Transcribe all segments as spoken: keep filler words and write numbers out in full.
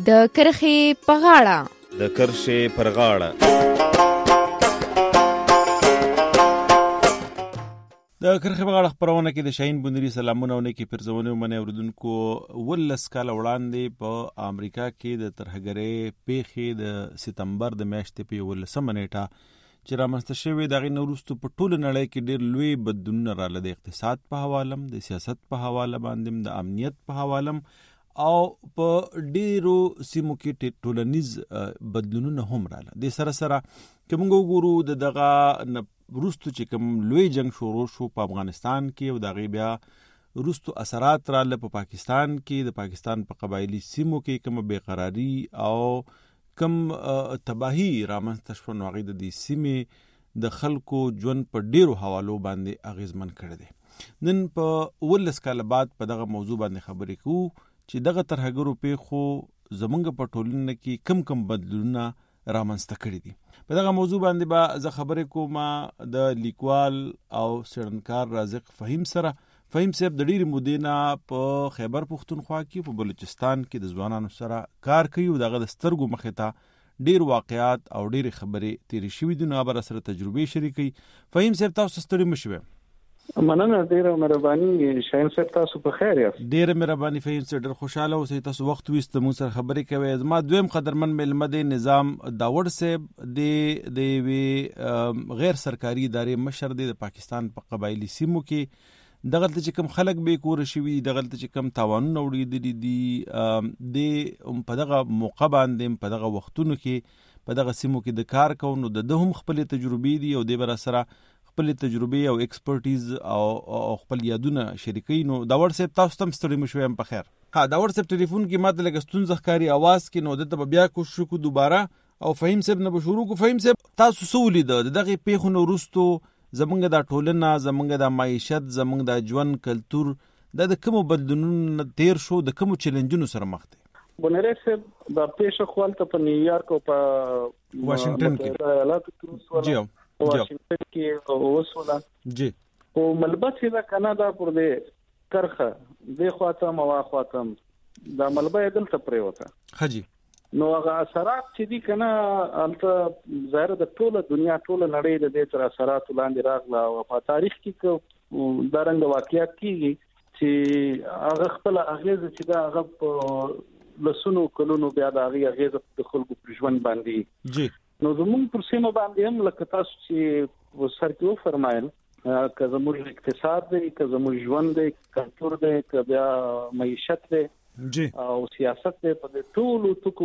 د کرښې په غاړه. د کرښې پر غاړه. د کرښې په غاړه خپرونه کې د شاهین بندري سلامونه او نیکې پرزونې ومنئ اورېدونکو. ولس کاله وړاندې په امریکا کې د ترهګرۍ پیښې د ستمبر د میاشتې په یولسمه نیټه چې رامنځته شوې، د هغې نه وروسته په ټوله نړۍ کې ډېر لوی بدلونونه راغله، د اقتصاد په حواله هم، د سیاست په حواله باندې، د امنیت په حواله هم، او په ډیرو سیمو کې ټولنیز بدلونونه هم راغله. د سره سره که موږ وګورو د دغه وروستو چې کوم لوی جنگ شروع شو په افغانستان کې او د هغې بیا وروستو اثرات راغله په پاکستان کې، د پاکستان په قبایلي سیمو کې کومه بېقراري او کم تباهي رامنځته شوه، نو هغې د دې سیمې د خلکو ژوند په ډیرو حوالو باندې اغېزمن کړی دی. نن په ولس کاله بعد په دغه موضوع باندې خبرې کوو چې دغه ترهګرو پیښو زمونږ په ټولنه کې کم کم بدلونونه رامنځته کړي دي. په دغه موضوع باندې به زه خبرې کوم د لیکوال او څېړنکار رازق فهیم سره. فهیم صاحب د ډېرې مودې نه په خیبر پښتونخوا کې په بلوچستان کې د ځوانانو سره کار کوي او دغه د سترګو مخې ته ډېر واقعات او ډېرې خبرې تېرې شوي دي، نو هغه سره تجربې شریکوي. فهیم صاحب تاسو ستړي مه شوئ. مننه، ډیره مهرباني شاهین صاحب، تاسو په خیر یاست؟ ډیره مهرباني فهیم صاحب، ډیر خوشاله اوسئ تاسو وخت ویست موږ سره خبرې کوي. زما دویم قدرمن مېلمه دی نظام داوړ صاحب، د د یوې غیر سرکاري ادارې مشر دی د پاکستان په قبایلي سیمو کې. دغلته چې کوم خلک بې کوره شوي دي، دغلته چې کوم تاوانونه وړېدلي دي، د په دغه موقع باندې په دغه وختونو کې په دغه سیمو کې د کار کوو، نو د ده هم خپلې تجربې دي او دی به راسره خپل تجربې او ایکسپرټیز او خپل یادونه شریکوي. نو داوړ صاحب تاسو تم ستړي مه شوئ، هم په خیر. ها داوړ صاحب ټلیفون کې ماته لږه ستونزه ښکاري اواز کې، نو دلته به بیا کوشش وکړو دوباره او فهیم صاحب نه به شروع کړو. فهیم صاحب تاسو څه ولیده د دغې پیښو نه وروستو زمونږ دا ټولنه، زمونږ دا معیشت، زمونږ دا ژوند کلتور دا د کومو بدلونونو نه تېر شو، د کومو چیلنجونو سره مخ دی؟ بنیری صاحب دا پیښه خو هلته په نیویارک او په واشنګټن کې ایالاتو کې وسوله، جی واشنګټن کې وسوله جی او ملبت چې دا کنه دا پر دې کرخه دې خواته موا خواته دا ملبه یې دلته پرېوته. ښه جي. نو هغه اثرات چې دي کنه هلته ظاهر د ټوله دنیا ټوله نړۍ د دې تر اثراتو لاندې راغله او په تاریخ کې دا رنګ واقعیت کېږي چې هغه خپل اغېزه چې دا هغه په لسونو کلونو بیا د هغې اغېزه د خلکو پر ژوند باندې جی. نو زمونږ پر سیمه باندې هم لکه تاسو چې سر کې وفرمایل، که زموږ اقتصاد دی، که زموږ ژوند دی، کلتور دی، که بیا معیشت دی جی او سیاست دی، په دې ټولو ټکو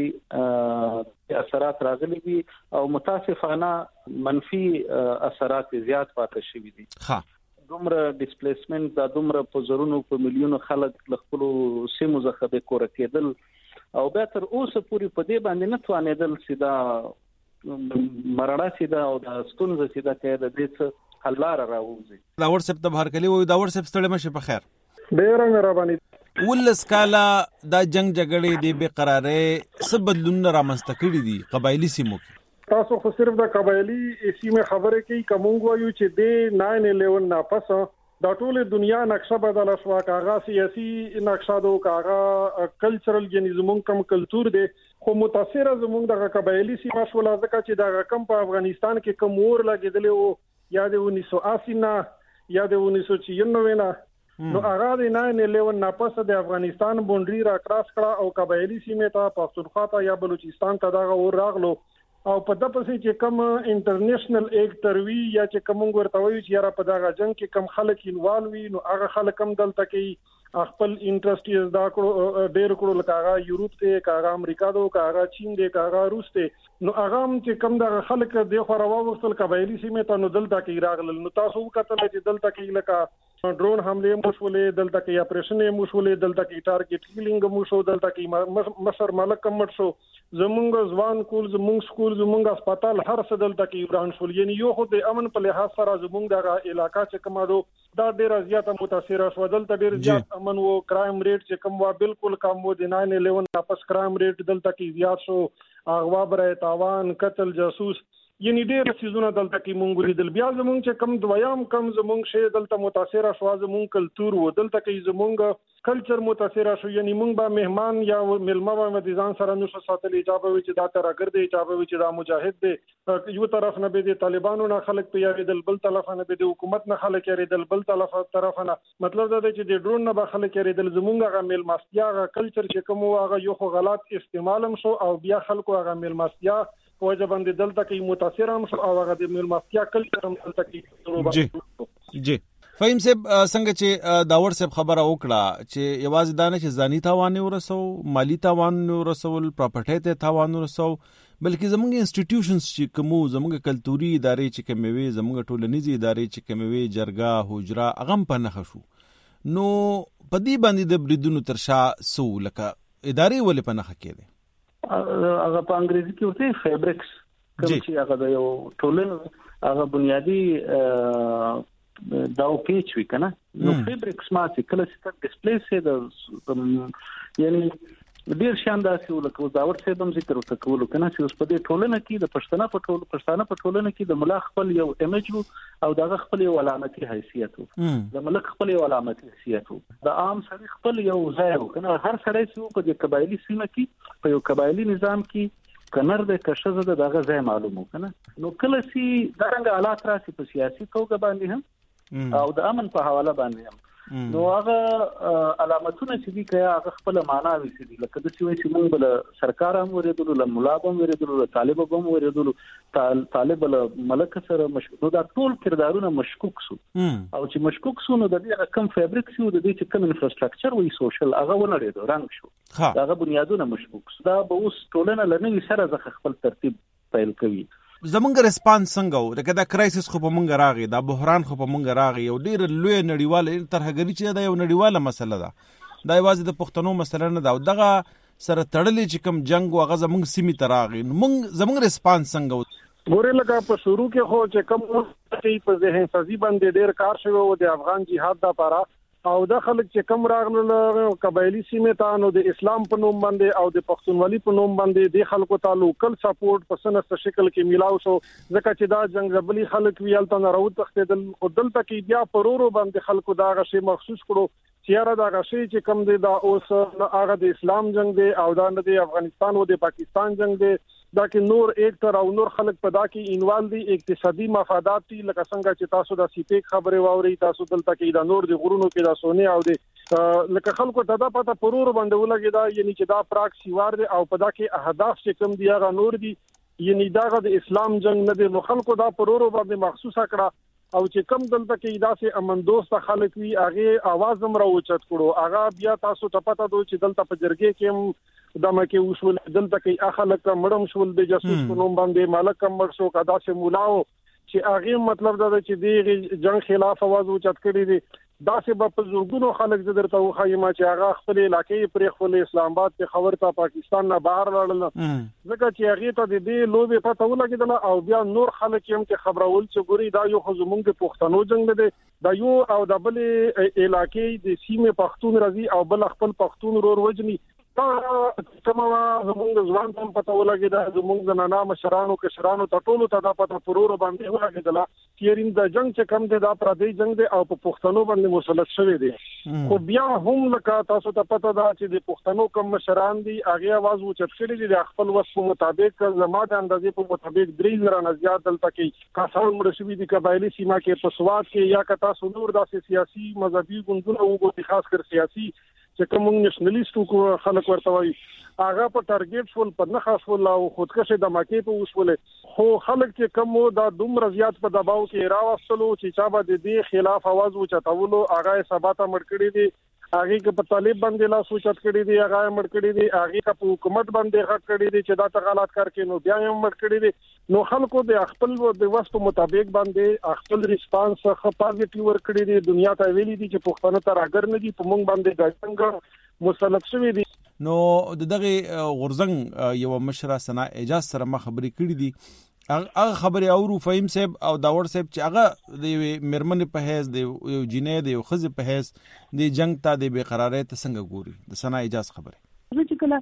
باندې اثرات راغلي دي او متاسفانه منفي اثرات زیات پاتې شوي دي. ښه دومره ډیسپلیسمنت دا دومره په زرونو په میلیونو خلک له خپلو سیمو څخه بې کوره کېدل او بیا تر اوسه پورې په دې باندې نه توانېدل چې دا مرړه چې دا او دا ستونزه چې دا کې د دې څه حل لاره راوځي. داوړ صاحب ته بهر کلی وایو. داوړ صاحب ستړي مه شئ، په خیر. ډېره مهرباني. ولس کاله دا جنگ جګړې د بېقرارۍ څه بدلونونه رامنځته کړي دي قبایلي سیمو کې؟ تاسو خو صرف د قبایلي سیمې خبرې کوي، که موږ وایو چې د ناین الیون نه پس دا ټولې دنیا نقشه بدله شوه، که هغه سیاسي نقشه ده، که هغه کلچرل یعنې زمونږ کم کلتور دی، خو متاثره زمونږ دغه قبایلي سیمه شوله، ځکه چې دغه کم په افغانستان کې کم اور لګېدلی و یا د انیس سو اسی نه یا د انیس سو چورانوي نه، نو هغه د ناین الیون نه پس د افغانستان بونډري را کراس کړه او قبایلي سیمې ته پښتونخوا ته یا بلوچستان ته دغه اور راغلو او په د پسې چې کوم انټرنیشنل ایکټر وي یا چې کوم ورته وایي چې یاره په دغه جنگ کې کوم خلک انوالو وي، نو هغه خلک هم دلته کې خپل انټرست یې زده کړو ډېر کړو، لکه هغه یوروپ دی، که هغه امریکا دی، که هغه چین دی، که هغه روس دی، نو هغه هم چې کوم دغه خلک دې خوا راووستل قبایلي سیمې ته، نو دلته کې راغلل. نو تاسو وکتل چې دلته کې لکه ډرون حملې مو شولې، دلته کې اپریشن مو شولې، دلته کې ټارګټ کیلینګ مو شو، دلته کې مصر ملک مړ شو، زمونږ ځوان کول، زمونږ سکول، زمونږ هسپتال هر څه دلته کې وران شول. یعنی یو خو د امن په لحاظ سره زمونږ دغه علاقه چې کومه ده دا ډېره زیاته متاثره شوه، دلته ډېر زیات امن و، کرایم ریټ چې کوم و بالکل کم و، د ناین الیون نه پس کرایم ریټ دلته کې زیات شو، اغوا برای تاوان، قتل، جاسوس یعنی ډېر سيزونه دلته کې مونږ لیدل. بیا زمونږ چې کم دویم کم زمونږ شی دلته متاثر شو زمونږ کلچر و دلته کې زمونږ کلچر متاثر شو. یعنی مونږ به مهمان یا ملما به مدیزان سره نو ساتل اجازه وي چې دا ترګر دی اجازه وي چې دا مجاهد دی. یو طرف نه به د طالبانو نه خلک پیاوي دل بل طرف نه به د حکومت نه خلک یې دل بل طرف نه. مطلب دا دی چې د ډرون نه به خلک یې دل زمونږ غ ملمستیا غ کلچر چې کوم هغه یو خو غلط استعمالم شو او بیا خلکو هغه ملمستیا وجه باندې دلته کې متاثر هم شو او هغه د ملمستیا کلچر هم دلته کې. جی جی فهیم صاحب څنګه چې داور صاحب خبره وکړه چې یوازې دانه چې ځاني تاوان ورسو مالی تاوان ورسول پراپرټي ته تاوان ورسو بلکې زموږ انسټیټیوشنز چې کومو زموږ کلتوري ادارې چې کوموي زموږ ټولنیزي ادارې چې کوموي جرګه حجره اغم په نخ شو نو پدې باندې د بریدونو ترشا سو لکه ادارې ولې په نخ کېده هغه په انګریزي کې ورته فیبریکس کوم چې هغه د یو ټولن هغه بنیادی دا او پیچ وی کنه نو فیبریکس ما چې کله چې ډسپلی سي د یعنی ډیر شاندار لکه دا ورته هم ذکر وکړو کنه چې اوس په دې ټولنه کې د پښتنه په ټول پښتانه په ټولنه کې د ملا خپل یو ایمیج او دغه خپل یو علامتي حیثیت وو د ملک خپل یو علامتي حیثیت وو د عام سړي خپل یو ځای وو کنه هر سړی چې په دې قبایلی سیمه کې په یو قبایلی نظام کې کنر د کشزه د دغه ځای معلومو کنه نو کله سي دغه حالات راسي په سیاسي توګه باندې هم او د امن په حواله باندې هم نو هغه علامتونه چې دي کیا هغه خپل معنا وي دي لکه د سوي چې موږ بل سرکار هم ورېدل له مولا هم ورېدل طالب هم ورېدل طالب له ملک سره مشکوک دا ټول کردارونه مشکوک سو او چې مشکوک سو نو د دې کم فیبریک سو د دې چې کم انفراستراکچر وي سوشل هغه ونړېدو رنګ شو هغه بنیادونه مشکوک سو دا به اوس ټولنه لنوي سره ځخ خپل ترتیب پیل کوي. زمونږ ریسپانس څنګه و لکه دا کرایسس خو په مونږ راغی دا بحران خو په مونږ راغی یو ډیر لوی نړیواله ترهګری چې دا یو نړیواله مسله ده دا یوازې د پښتنو مسله نه ده او دغه سره تړلې چې کوم جنگ او غزه مونږ سیمه تراغی مونږ زمونږ ریسپانس څنګه و ګوره لکه په شروع کې خو چې کوم چې په ذهن سازي باندې ډیر کار شوی و د افغان جهاد لپاره او د خلک چې کم راغله قبایلی سیمه ته نو د اسلام په نوم باندې او د پښتونولي په نوم باندې د خلکو ته لوکل سپورټ په سنست شکل کې میلاو شو ځکه چې دا جنگ زبلی خلک ویالته نه راوت تختیدل خودل تکي بیا پرورو باندې خلکو دا غشي مخصوص کړو چیرې دا غشي چې کم دی دا اوس هغه د اسلام جنگ دی او دا نه د افغانستان او د پاکستان جنگ دی دا کې نور ایک تر او نور خلک په دا کې انوال دي اقتصادي مفادات دي لکه څنګه چې تاسو د سیپیک خبره واوري تاسو دلته کې دا نور د غرونو کې دا سونه او د لکه خلکو ته دا پته پرور باندې ولګي دا یعنی چې دا پراک سیوار دي او په دا کې اهداف چې کم دي هغه نور دي یعنی دا د اسلام جنگ نه دي نو خلکو دا پرور باندې مخصوصه کړه او چې کم دلته کې داسې امن دوست خلک وي هغه आवाज هم راوچت کړو هغه بیا تاسو ته پته دوی چې دلته په جرګې کې دمه کې وشول دلته کې اخلک مړم شول د جاسوس په نوم باندې مالک مړ شو کدا چې مولاو چې هغه مطلب دا چې د جنگ خلاف आवाज اوچت کړی دي دا چې په زورګونو خلک د درته وخایما چې هغه خپل علاقې پر خپل اسلام آباد ته خبر ته پاکستان نه بهر لاړل ځکه چې هغه ته د دې لوبې پته ولګیدل او بیا نور خلک هم چې خبرول چې ګوري دا یو خزمونږ په پښتنو جنگ دی دا یو او د بل علاقې د سیمه پښتون راځي او بل خپل پښتون رور وجني تا کومه زمونږ ځوان ته پته ولګیدا زمونږ د نانا مشرانو کشرانو ته ټولو ته دا پته پرور باندې ولګیدل چې رین د جنگ چې کم دی دا پردي جنگ دی او په پښتنو باندې مسلط شوی دی خو بیا هم لکه تاسو ته پته ده چې د پښتنو کم مشران دي هغه आवाज اوچت کړي دي د خپل وس په مطابق زما د اندازې په مطابق درې زره نه زیات دلته کې کاسان مرشوي دي قبایلی سیمه کې په سواد کې یا کتا سنور داسې سیاسي مذهبي ګوندونه وګوري خاص کر سیاسي چې کوم نېشنلیستو کو خلک ورته وایي هغه په ټارګټ فول په نه خاصول او خودکشه د ماکې په وسوله خو خلک چې کوم دا دومره زیات په دباو کې راوستلو چې چا به د دې خلاف आवाज وچتاولو هغه ثبات مړکړي دي هغه کې په طالب باندې لا سوچت کړي دي هغه مړکړي دي هغه په حکومت باندې غټ کړي دي چې دا تغالات کار کوي نو بیا هم مړکړي دي نو خلکو د خپل د وسط مطابق باندې خپل ریسپانس خو پازیټیو ور کړی دي دنیا ته ویلي دي چې پښتنه تر اگر نه دي په مونږ باندې د څنګه مسلط شوی دي نو دغه غورزنګ یو مشره سنا اجازه سره ما خبرې کړې دي هغه خبرې اورو فهیم صاحب او داور صاحب چې هغه د مرمن په هیڅ د یو جنې د یو خزه په هیڅ د جنگ ته د بیقراری ته څنګه ګوري د سنا اجازه خبره چې کله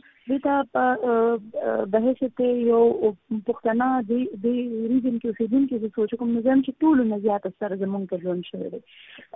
دته بحث ته یو پښتنه د د ریجن کې اوسېدونکي چې سوچ کوم نظام چې ټول نه زیات سره زمونږ په ژوند شوی دی،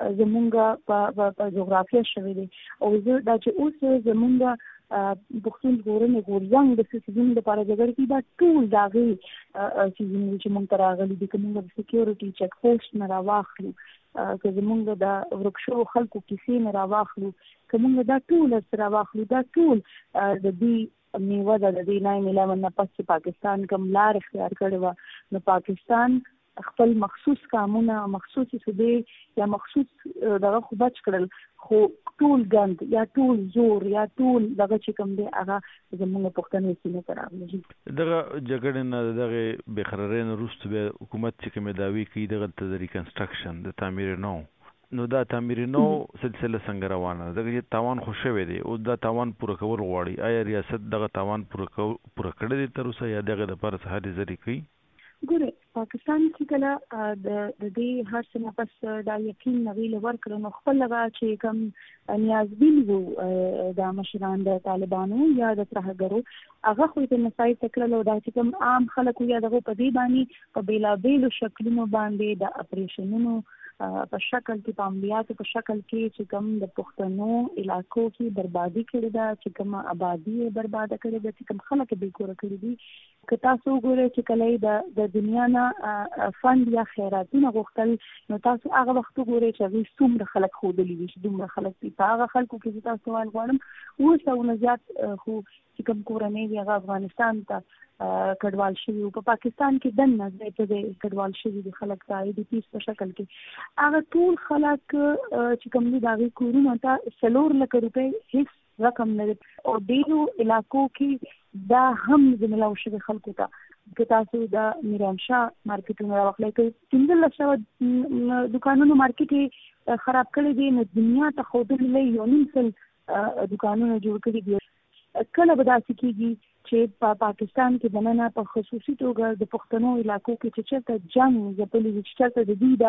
زمونږ په په جغرافیه شوی دی، او زه دا چې اوس زمونږ پښتون ژغورنې غورځنګ د سیاسیونو لپاره جګړه کوي، دا ټول د هغې سیزونو چې موږ ته راغلي دي، که موږ د سیکیورټي چک پوسټ نه راواخلو، که زمونږ د ورک شوو خلکو کیسې نه راواخلو، که موږ دا ټول سره راواخلو، دا ټول د دې میوه ده د دې ناین الیون نه پس چې پاکستان کوم لار اختیار کړې وه، نو پاکستان خپل مخصوص کامونه مخصوصي صوبې یا مخصوص دغه خو بچ کړل، خو ټول ګند یا ټول زور یا ټول دغه چې کوم دی هغه زموږ پښتنې سیمې ته راغلی. دغه جګړې نه دغه بې قرارۍ نه وروسته بیا حکومت چې کومې دعوې کوي دغلته د ریکنسټرکشن د تعمیر نو نو دا تعمیر نو سلسله څنګه روانه ده؟ دغه تاوان خو شوی دی او دا تاوان پوره کول غواړي، آیا ریاست دغه تاوان پوره پوره کړی دی تر اوسه یا دغه دپاره څه هلې ځلې کوي؟ ګوره پاکستان چې کله د دې هر څه نه پس دا یقین نویل ورکړه، نو خپل هغه چې کوم نیازبین وو د مشران د طالبانو یا د ترهګرو هغه خو یې مسایل تکړه، دا چې کوم عام خلک یا دغه په دې باندې په بېلابېلو شکلونو باندې د اپریشنونو په شکل کې په عملیاتو په شکل کې چې کوم د پښتنو علاقو کې بربادي کړې ده، چې کوم آبادي یې برباده کړې ده، چې کوم خلک یې بې کوره کړي دي. که تاسو وګورئ چې کله د دنیا نه فند یا خیراتونه غوښتل، نو تاسو هغه وخت وګورئ چې هغوی څومره خلک ښودلي دي چې دومره خلک دي. په هغه خلکو کې چې تاسو سوال غواړم اووه سوه نه زیات خو چې کوم کورنۍ دي هغه افغانستان ته کډوال شوي وو، په پاکستان کې دننه ځای په ځای کډوال شوي دي خلک د آی ډي پیز په شکل کې. هغه ټول خلک چې کوم دي د هغې کورونو ته څلور لکه روپۍ هېڅ رقم نه دی، او ډېرو علاقو کې دا هم زملاو شوي خلکو ته. که تاسو د میرانشاه مارکیټونه راواخلئ، که پنځلس سوه دوکانونو مارکیټ یې خراب کړی دی، نو دنیا ته ښودلی یو نیم سل دوکانونه جوړ کړي دي. کله به داسې کېږي چې په پاکستان کې دننه په خصوصي توګه د پښتنو علاقو کې چې چېرته جنګ ځپلي وي، چې چېرته د دوی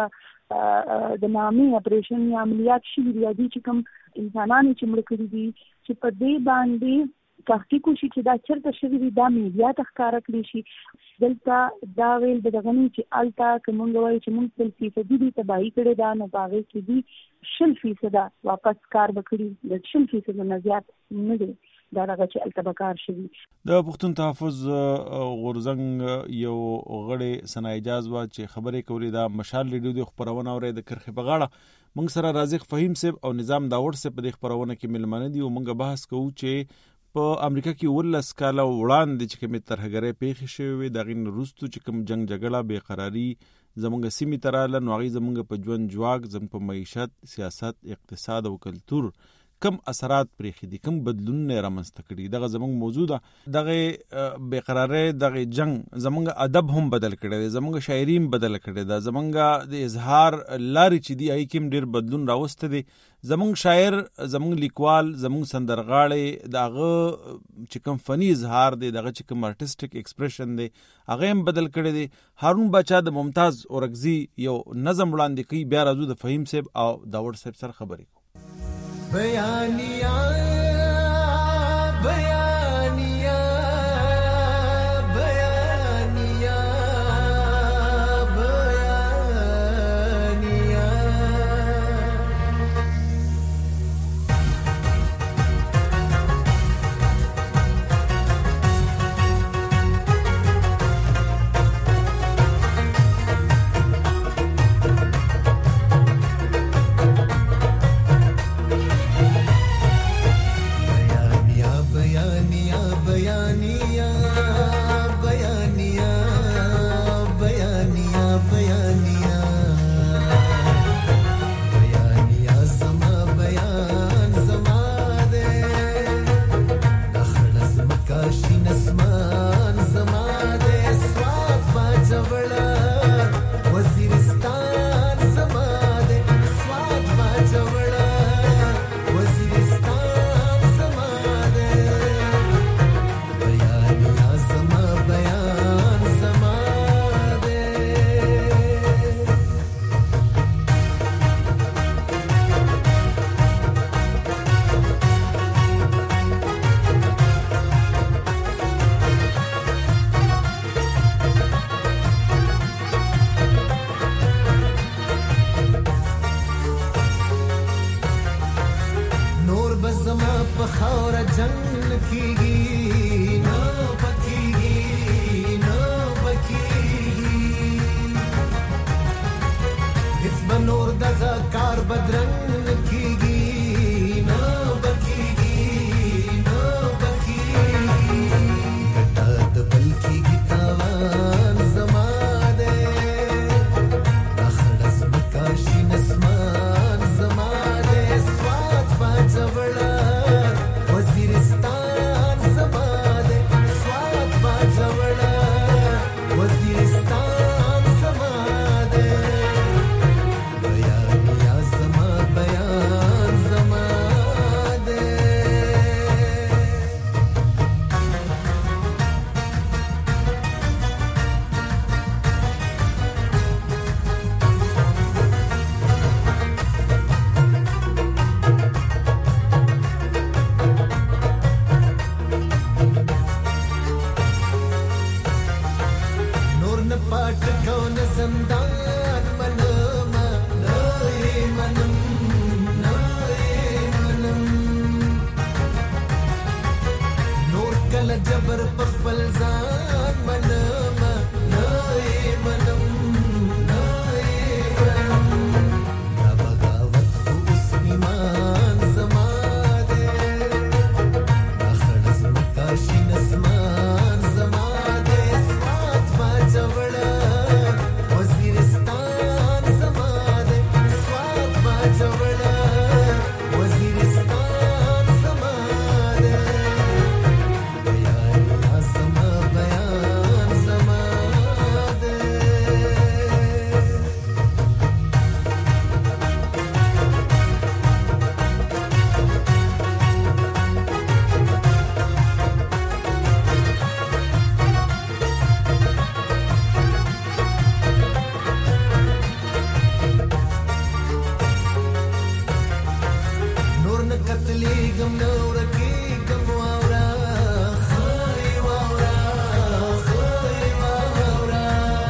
د د نامې اپریشن یا عملیات شوي دي، یا دوی چې کوم انسانان چې مړه کړي دي، چې په دې باندې تحقیق وشي چې دا چېرته شوي دي، دا میډیا ته ښکاره کړي شي. دلته دا ویل د دغه نه چې هلته که مونږ وایو چې مونږ سل فیصدي دي تباهي کړې ده، نو په هغې کې دي شل فیصده واپس کار به کړي، د شل فیصده نه زیات نه دی دا دغه چې هلته به کار شوي. د پښتون تحفظ غورځنګ یو غړی ثنا اعجاز وه چې خبرې کولې، دا مشال ریډیو د خپرونه اورئ د کرښې په غاړه. موږ سره رازق فهیم صاحب او نظام داوړ صاحب په دې خپرونه کې مېلمانه دي او موږ بحث کوو چې په امریکا کې اوولس کاله وړاندې چې کومې ترهګرۍ پیښې شوې وې، د هغې نه وروستو چې کوم جنګ جګړه بېقراري زموږ سیمې ته راغله، نو هغې زموږ په ژوند جواک، زموږ په معیشت، سیاست، اقتصاد او کلتور کم اثرات پرېښي دي، کم بدلونونه یې رامنځته کړي. دغه زموږ موضوع ده. دغه بېقرارۍ، دغه جنګ زموږ ادب هم بدل کړی دی، زموږ شاعري هم بدله کړې ده، زموږ د اظهار لارې چې دي هغې کې هم ډېر بدلون راوستی دی. زموږ شاعر، زموږ لیکوال، زموږ سندرغاړی، د هغه چې کوم فني اظهار دی، د هغه چې کوم آرټسټک ایکسپریشن دی، هغه هم بدل کړی دی. هارون باچا د ممتاز اورکزي یو نظم وړاندې کوي، بیا راځو د فهیم صاحب او داوړ صاحب سره خبرې کوو. بیانیہ بیانیہ بیانیہ جنگ کیږي نو پکېږي نو پکېږي هیڅ به نور دغه کار بدرنګ کیږي نو پکېږي نو پکېږي ګټه د بل کیږي تاوان زما دی دا خړه ځمکه شین اسمان زما دی سوات باجوړه وزیرستان زما دی سوات باجوړه وزیرستان زما دی بیان یا زما بیان زما دی نور نه پټ کو نه زندان منما نه یې منم نه یې منم نور کله جبر په خپل ځان منما نه یې منم نه یې منم دا بغاوت خو اوس ایمان زما دی دا خړه ځمکه شین اسمان زما دی سوات باجوړه وزیرستان زما دی سوات باجوړه وزیرستان زما دی بیان یا زما بیان زما دی نور نه قتلېږم نه ورکېږم واوره خورې واوره خورې واوره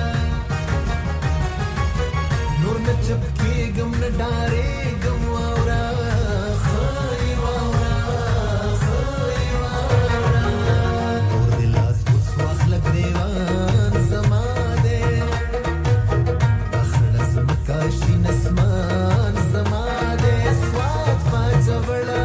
نور نه چپ کېږم نه ډارېږم واوره خورې واوره خورې واوره اور دې لاس اوس واخله ګرېوان زما دی دا خړه ځمکه شین اسمان زما دی سوات باجوړه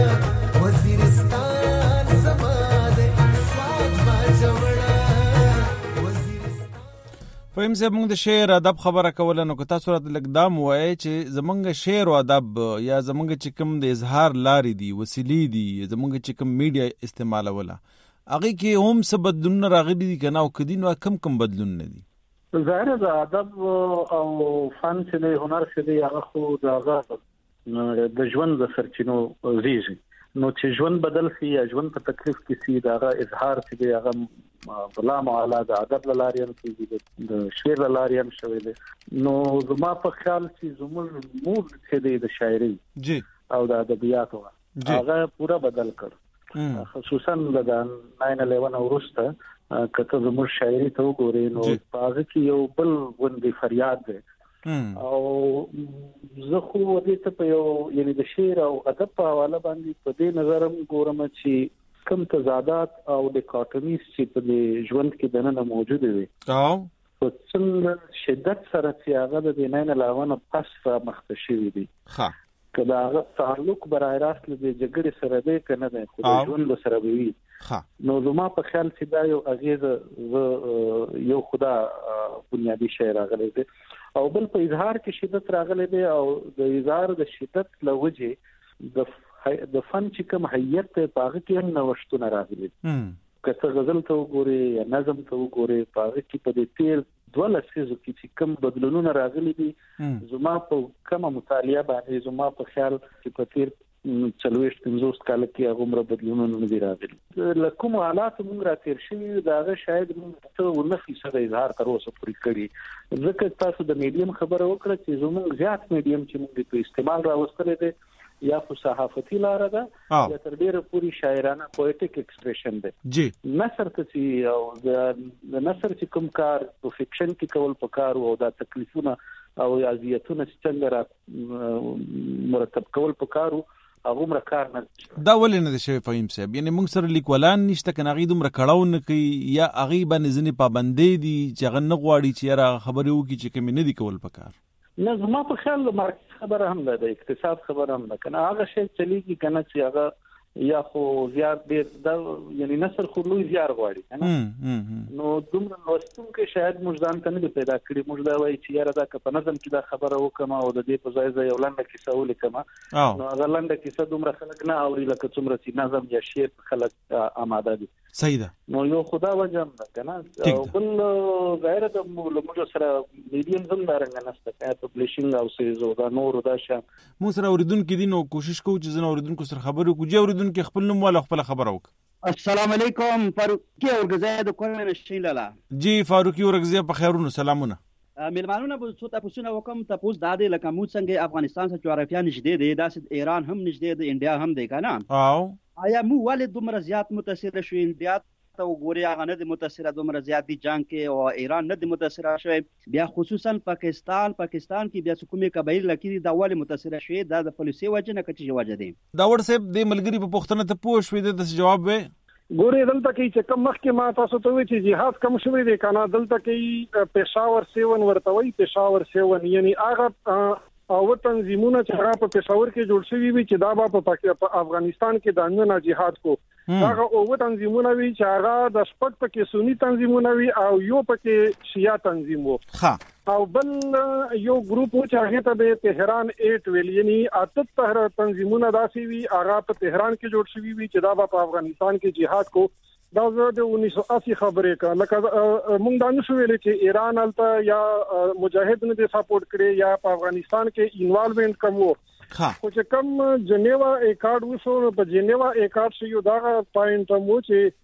وزیرستان زما دی سوات باجوړه وزیرستان فهم صاحب موږ د شعر ادب خبره کوله نو که تاسو راته لږ دا مو وایئ چې زمونږ شعر او ادب یا زمونږ چې کوم د اظهار لارې دي وسیلې دي زمونږ چې کوم میډیا استعمالوله هغې کې هم څه بدلونونه راغلي دي که نه او که دي نو کم کم بدلونونه دي ظاهره د ادب او فن چې دی هنر چې دی هغه خو د هغه د ژوند د سرچینو زیږي نو چې ژوند بدل شي یا ژوند په تکلیف کې شي دا هغه اظهار چې دی هغه بلا معاله د ادب له لارې هم کېږي د شعر له لارې هم شوی دی نو زما په خیال چې زموږ مود چې دی د شاعري جی او د ادبیاتو هغه پورا بدل کړ خصوصا د ناین الیون وروسته کته زموږ شاعري ته وګورئ نو په هغه کې یو بل غوندې فریاد دی او زه خو دې ته په یو یعنی د شعر او ادب په حواله باندې په دې نظرم ګورم چې کم تضادات او ډیکاټمیز چې په ژوند کې دننه موجود دي او په څنګه شدت سره چې هغه د ناین الیون پس مخته شوی دی ها کدا هغه تعلق برای راست له جګړې سره دی کنه د ژوند سره وي ها نو زما په خیال چې دا یو اغیزه یو خدا بنیادی شی راغلی دی او بل په اظهار کې شدت راغلی دی او د اظهار د شدت لوجه د د فن چې کوم هیئت په هغه کې هم نوښتونه راغلي کته غزل ته وګوري یا نظم ته وګوري په هغه کې په دې تیر دوه لسیزو کې چې کوم بدلونونه راغلي دي زما په کومه مطالعه باندې زما په خیال چې په تیر څلوېښت پنځوس کال کې هغه عمر بدلونونه نه دي راغلي لکه کوم حالات موږ را تیر شوي دا هغه شاید موږ ته ونه فیصد اظهار تر اوسه پورې کړي ځکه تاسو د میډیم خبره وکړه چې زموږ زیات میډیم چې موږ په استعمال راوستل دي یا خو صحافتي لار ده یا تر ډیره پوری شاعرانه پویټیک ایکسپریشن ده جی نثر ته او د نثر چې کوم کار په فکشن کې کول پکار او دا تکلیفونه او اذیتونه څنګه مرتب کول پکارو هغه مر کار نه دا ولې نه شوی فهیم صاحب؟ یعنی موږ سره لیکولان نشته کنه هغه دومره کړهو نه کوي یا هغه باندې ځنې پابندۍ دي چې هغه نه غواړي چې یاره خبرې وکړي چې کومې نه دي کول پکار؟ نه زما په خیال مارکیټ خبره هم ده، د اقتصاد خبره هم ده کنه. هغه شی چلیږي کنه چې هغه یا خو زیات ډیر دا یعنی نصر خو لوی زیار غواړي کنه. نو دومره لوستونکو شاید موږ ځان ته نه پیدا کړی، موږ دا وایي چې یاره دا که په نظم کې دا خبره وکم او د دې په ځای ځای یو لنډه کیسه ولیکم، نو هغه لنډه کیسه دومره خلک نه اوري لکه څومره چې نظم یا شعر خلک آماده دي. صحیح ده. نو یو خدا وجه هم ده کنه. او بل غیر د موږ سره میډیم هم دارنګ نشته که پبلیشینګ او سیزو دا نور دا شان موږ سره اوریدونکو دي، نو کوشش کوو چې زنه اوریدونکو سره خبرې وکړو. چې اوریدونکو خپل نوم ولا خپل خبره وکړه. السلام علیکم، فاروقی اورګزی د کومه نشین لاله. جی فاروقی اورګزی په خیرونو سلامونه. ملمانونه به څه تاسو نه وکم تاسو د دې لکه موږ څنګه افغانستان سره جغرافیا نږدې دی، داسې ایران هم نږدې دی، انډیا هم دی کنه. او آیا مو ولې دومره زیات متاثر شو؟ انډیا ته وګوري هغه نه د متاثره دومره زیات دي جنگ کې، او ایران نه د متاثره شوی، بیا خصوصا پاکستان پاکستان کې بیا کومې قبایل لکې دا ولې متاثره شوی؟ دا د پالیسي وجه نه کچې وجه دی. دا ور صاحب د ملګری په پوښتنه ته پوه شوې د جواب وې ګورې دلته کې چې کم مخکې ما تاسو ته وی چې جهاد کم شوی دی کنه، دلته کې پېښور سیون ورته وی پېښور سیون یعنی هغه او تنظیمونه چې هغه په پېښور کې جوړ شوي وي چې دا په افغانستان کې د نه جهاد کو هغه او تنظیمونه وي چې هغه د شپږ پکې سنی تنظیمونه وي او یو پکې شیعه تنظیم وو. ها او بل یو ګروپ چې هغه ته د تهران اټ ویل یعنی اته تهر تنظیمونه داسي وي هغه په تهران کې جوړ شوي وي چې دا په افغانستان کې جهاد کو. دا زه د انیس سو اسی خبرې کا لکه مونږ دا نشو ویل چې ایران الته یا مجاهد نه دي سپورټ کړي یا په افغانستان کې انوالومنت کم وو. خو چې کم جنیوا اکارډ وسو په جنیوا اکارډ شو دا پوینټ مو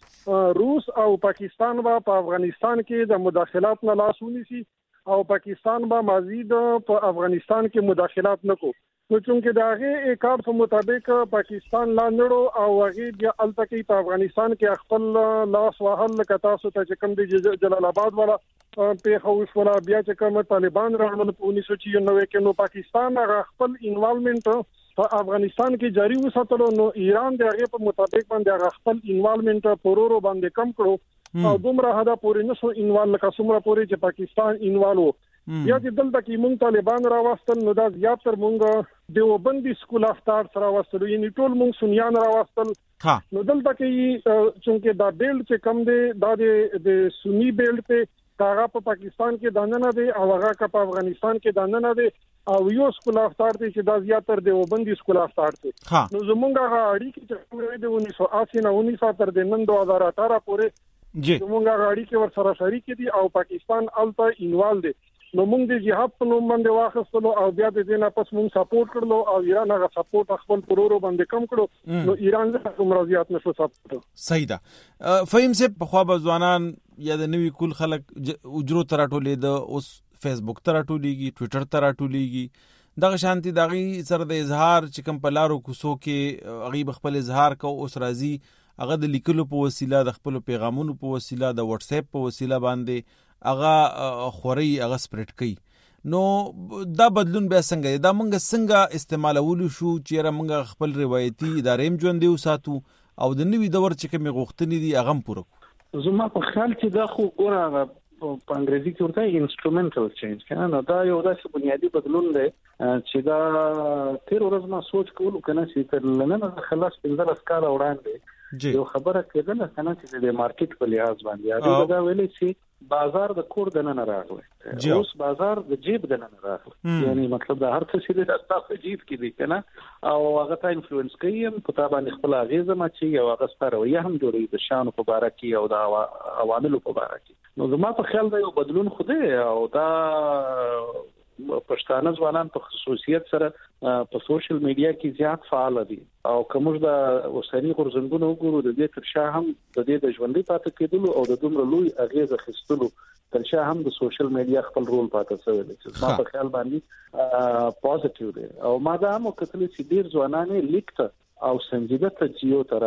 چې روس او پاکستان با په افغانستان کې د مداخلات نه لاسونی سي او پاکستان با مزید په افغانستان کې مداخلات نکو. نو چونکه داغه اکارډ په مطابق پاکستان لاندړو او هغه د التکی په افغانستان کې خپل لاس وهل کتا سو ته کوم د جلال آباد والا په خوښ ولا بیا چې کوم طالبان راغلل په انیس سو نوي کې نو پاکستان هغه خپل انوالومنت په افغانستان کې جاری وساتلو. نو ایران دغه په مطابق باندې هغه خپل انوالومنت پرورو باندې کم کړو او دومره هدا پورې نشو انوال لکه څومره پورې چې پاکستان انوالو. یا چې دلته کې مونږ طالبان راوستل نو دا زیات تر مونږ دیوبندي سکول اف ارټس راوستل یعنی ټول مونږ سنیان راوستل. نو دلته کې چونکه دا بیلډ چې کم دی دا د سنی بیلډ ته هغه په پاکستان کې دانه نه دی او هغه په افغانستان کې دانه نه دی او یو سکول اف ارټس چې دا زیات تر دیوبندي سکول اف ارټس. نو زمونږ هغه اړیکې چې کومې د انیس سو اسی نه انیس تر د نن دوه هزار اټھارہ پورې زمونږ هغه اړیکې ور سره شریک دي او پاکستان الته انوال دی. نو موږ د جهاد په نوم باندې واخستلو او بیا د دې نه پس موږ سپورټ کړلو او ایران هغه سپورټ خپل پرورو باندې کم کړو. نو ایران زه کوم راضیات نشو سپورټ. صحیح ده. فهیم صاحب په خوا ځوانان یا د نوی کول خلک اجرو تراټولې د اوس فیسبوک تراټولېږي ټوئیټر تراټولېږي دغه شانتي دغه سره د اظهار چې کوم په لارو کوسو کې هغه خپل اظهار کو اوس راځي هغه د لیکلو په وسیله د خپل پیغامونو په وسیله د واتس اپ په وسیله باندې هغه خوري هغه سپریډ کوي. نو دا بدلون بیا څنګه دا مونږ څنګه استعمالولو شو چې را مونږ خپل روایتي ادارې ژوندۍ وساتو او د نوي دور چې کوم غوښتنې دي هغه پوره کړو؟ زما په خیال چې دا خو ګوره په انګریزي کې ورته انسټرومنټل چینج کنه. نو دا یو داسې بنیادی بدلون دی چې دا تیر ورځ ما سوچ کولو کنه چې تر لننه خلاص پنځه کال وړاندې یو خبره کېدله کنه چې د مارکیټ په لحاظ باندې هغه دا ویلي چې بازار د کور د نن راغلی اوس بازار د جیب د نن راغلی یعنی مطلب دا هر څه چې د تاسو جیب کې دی کنه او هغه ته انفلوئنس کوي په تابع خپل اغیزه ما چې یو هغه ستاره یا هم جوړي د شان په باره کې او د عواملو په باره کې. نو زما په خیال دا یو بدلون خوده او دا پښتانه ځوانان په خصوصیت سره په سوشل میډیا کې زیات فعال دي او کومه د اوسنی غورځنګونو وګورو د دې تر شا هم د دې د ژوندۍ پاتې کېدلو او د دومره لوی اغیزه خستلو تر شا هم د سوشل میډیا خپل رول پاتې شوی دی چې ما په خیال باندې پوزټیو دی او ما دا هم کتل چې ډیر ځوانان لیکته او سنجیده تجزیه تر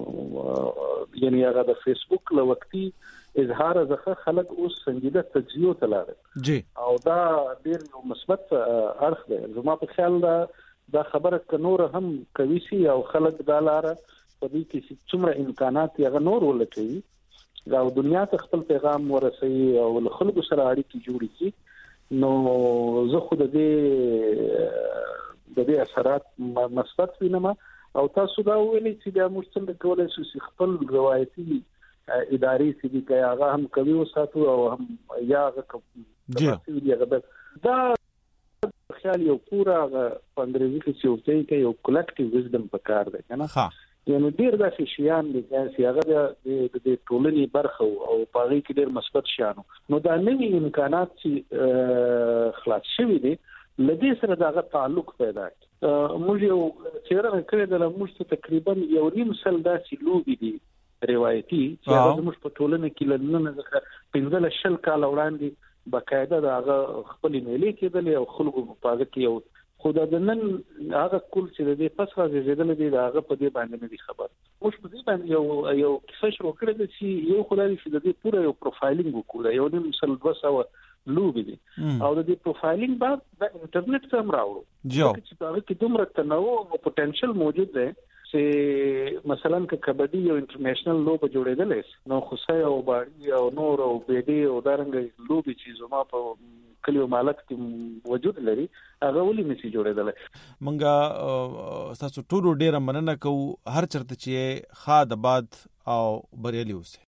یعنی هغه د فیسبوک له وختي اظهار زخه خلک اوس سنجیده تجزیه تلاله جی او دا ډیر مثبت اړخ دی. زما په خیال دا دا خبره ک نور هم کوي سي او خلک دا لاره په دې کې څومره امکانات یې غنور ولټوي دا دنیا ته خپل پیغام ورسوي او له خلکو سره اړیکې جوړې کړي نو زه خو د دې د دې اثرات مثبت وینم او تاسو دا ویلي چې دا موږ څنګه کولای شو چې خپل روایتي اداري چې دی که هغه هم کوي وساتو او هم یا هغه دا خیال یو پورا په انګریزي کې چې وایي کې یو کلیکټیو وزډم پکار دی کنه ها یعنی ډیر داسې شیان دي چې هغه د ټولنې برخه او په هغه کې ډیر مثبت شیانو نو دا نوي امکانات چې خلاص شوي دي لدې سره دغه تعلق پیدا کړي موږ یو چیرې کړی د موږ تقریبا یو نیم سل داسې لوبي دي روایتي چې هغه موږ په ټولنه کې لنن ځکه پنځه شل کال وړاندې باقاعده دغه خپل میلې کېدل او خلکو په هغه کې یو خدا د نن هغه کول چې د پس راځي زیدل دي هغه په دې باندې نه دي خبر موږ په دې باندې یو یو کیسه شروع کړې چې یو خدای چې د دې پوره یو پروفایلینګ وکړو یو نیم سل دوه لوبي دي او د دې پروفایلینګ بعد د انټرنیټ څخه راوړو چې هغه کې دومره تنوع او پوتنشل موجود دی چې مثلا ک کبډي یو انټرنیشنل لوب جوړېدل نو خوسه او باړي او نور او بيدي او دارنګ لوبي چې زما په کلیو مالک کې وجود لري هغه ولې نشي جوړېدل منګه تاسو ټول ډیر مننه کوو هر چرته چې خاد آباد او بریالي اوسه